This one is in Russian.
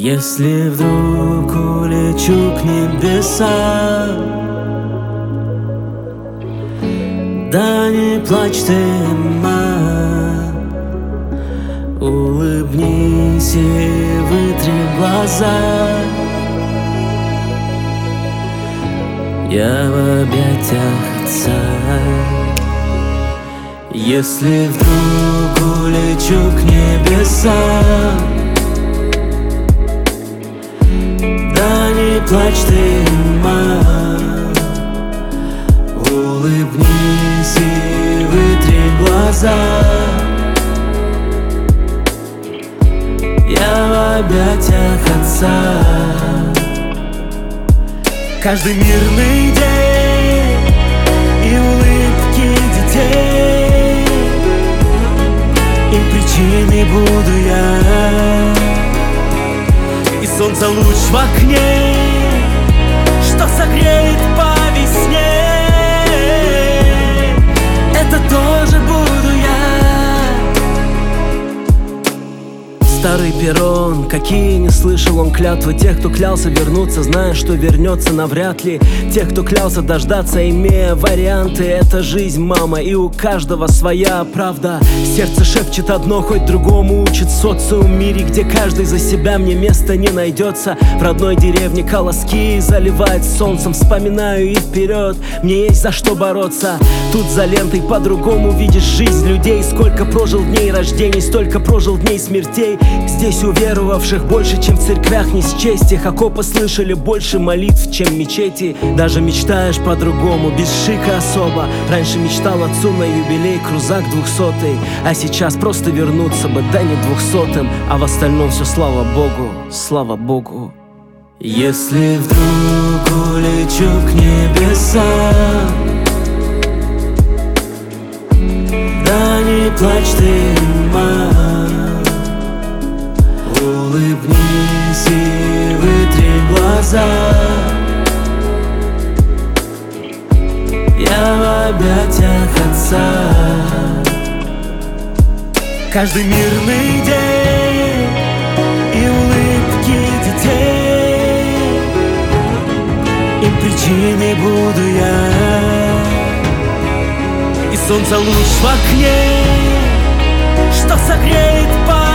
Если вдруг улечу к небесам, да не плачь ты, мама, улыбнись и вытри глаза. Я в объятиях отца. Если вдруг улечу к небесам, да не плачь ты, мама, улыбнись и вытри глаза. Я в объятиях отца. Каждый мирный день и улыбки детей, им причиной буду я. И солнце луч в окне, что согреет по весне, это тоже буду я. Старый перрон, какие не слышал он клятвы тех, кто клялся вернуться, зная, что вернется навряд ли. Тех, кто клялся дождаться, имея варианты. Это жизнь, мама, и у каждого своя правда. Сердце шепчет одно, хоть другому учит социум. В мире, где каждый за себя, мне места не найдется. В родной деревне колоски заливает солнцем. Вспоминаю и вперед, мне есть за что бороться. Тут за лентой по-другому видишь жизнь людей. Сколько прожил дней рождений, столько прожил дней смертей. Здесь уверовавших больше, чем в церквях, не счесть. Их окопы слышали больше молитв, чем мечети. Даже мечтаешь по-другому, без шика особо. Раньше мечтал отцу на юбилей крузак 200-й, а сейчас просто вернуться бы, да не 200-м. А в остальном все слава Богу, слава Богу. Если вдруг улечу к небесам, да не плачь ты, мама, улыбнись и вытри глаза. Я в объятиях отца. Каждый мирный день и улыбки детей, им причиной буду я. И солнце луч в окне, что согреет по